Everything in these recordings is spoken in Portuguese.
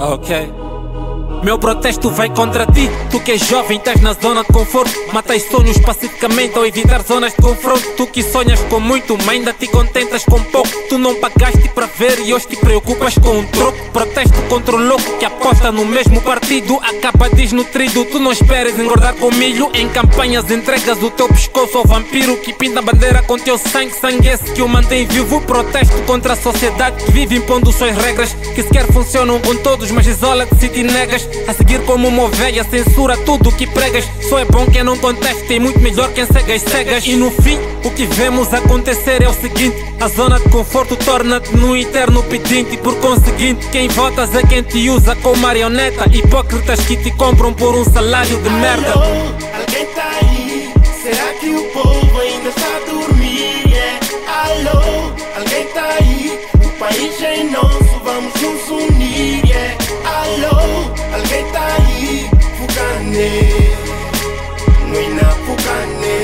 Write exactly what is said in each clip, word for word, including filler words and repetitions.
Ok. Meu protesto vai contra ti. Tu que és jovem, estás na zona de conforto. Matas sonhos pacificamente ao evitar zonas de confronto. Tu que sonhas com muito, mas ainda te contentas com pouco. Tu não pagaste para ver e hoje te preocupas com um troco. Protesto contra o louco que aposta no mesmo partido. Acaba desnutrido, tu não esperes engordar com milho. Em campanhas entregas o teu pescoço ao vampiro que pinta a bandeira com teu sangue. Sangue esse que o mantém vivo. Protesto contra a sociedade que vive impondo suas regras, que sequer funcionam com todos, mas isola-te se te negas. A seguir como uma ovelha, censura tudo o que pregas. Só é bom quem não contesta e muito melhor quem segue as cegas. E no fim, o que vemos acontecer é o seguinte: a zona de conforto torna-te num eterno pedinte. Por conseguinte, quem votas é quem te usa como marioneta. Hipócritas que te compram por um salário de merda. Alô, alguém tá aí? Será que o povo ainda está a dormir? Yeah. Alô, alguém tá aí? O país é nosso, vamos nos unir. Yeah. Alô, alguém tá aí? Fugane, Nuina Fugane,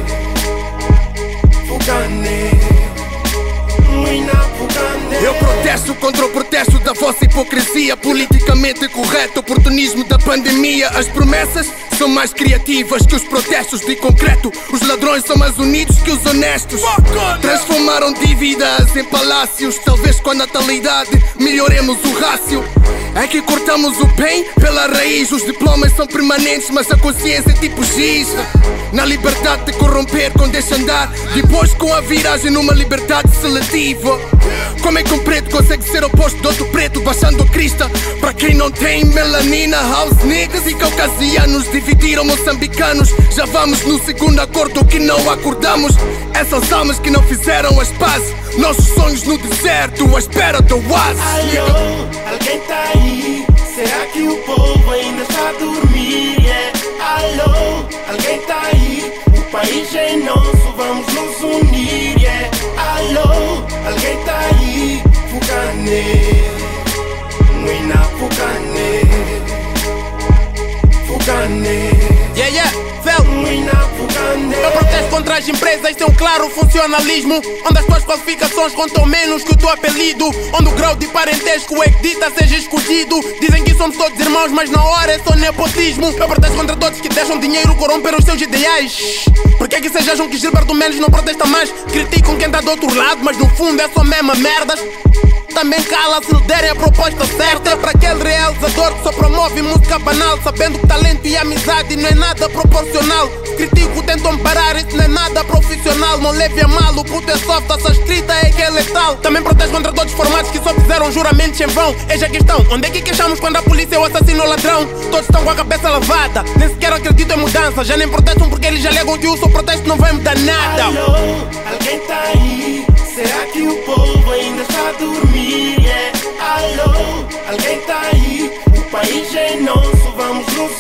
Fugane, Nuina Fugane. Eu protesto contra o protesto da vossa hipocrisia politicamente correto, oportunismo da pandemia. As promessas são mais criativas que os protestos de concreto. Os ladrões são mais unidos que os honestos. Transformaram dívidas em palácios. Talvez com a natalidade melhoremos o rácio. É que cortamos o bem pela raiz. Os diplomas são permanentes, mas a consciência é tipo giz. Na liberdade de corromper com deixa andar, depois com a viragem numa liberdade seletiva. Como é que um preto consegue ser oposto de outro preto, baixando a crista? Para quem não tem melanina, house niggas e caucasianos dividiram moçambicanos. Já vamos no segundo acordo que não acordamos. Essas almas que não fizeram as pazes, nossos sonhos no deserto à espera do oásis. Alô, alguém tá aí? Será que o povo ainda está a dormir? Yeah. Alô, alguém tá aí? O país é nosso, vamos nos unir. Yeah. Alô, alguém tá aí? Fugane, Nuina Fugane, Fugane. Yeah, yeah, Fel. Eu protesto contra as empresas sem um claro funcionalismo, onde as tuas qualificações contam menos que o teu apelido, onde o grau de parentesco é que dita seja escolhido. Dizem que somos todos irmãos, mas na hora é só nepotismo. Eu protesto contra todos que deixam dinheiro corromper os seus ideais. Porque é que vocês acham que Gilberto Mendes não protesta mais? Criticam quem tá do outro lado, mas no fundo é só mesma merdas. Também cala se lhe derem a proposta certa. É para aquele realizador que só promove música banal, sabendo que talento e amizade não é nada proporcional. Critico, tentam parar, isso não é nada profissional. Não leve a mal, o puto é soft, essa escrita é que é letal. Também protesto contra todos os formatos que só fizeram juramentos em vão. Eis a questão, onde é que queixamos quando a polícia é o assassino ou ladrão? Todos estão com a cabeça lavada, nem sequer acreditam em mudança. Já nem protestam porque eles alegam que o seu protesto não vai mudar nada. Alô, alguém tá aí? Será que o povo ainda está a dormir? Yeah. Alô, alguém tá aí? O país é nosso, vamos nos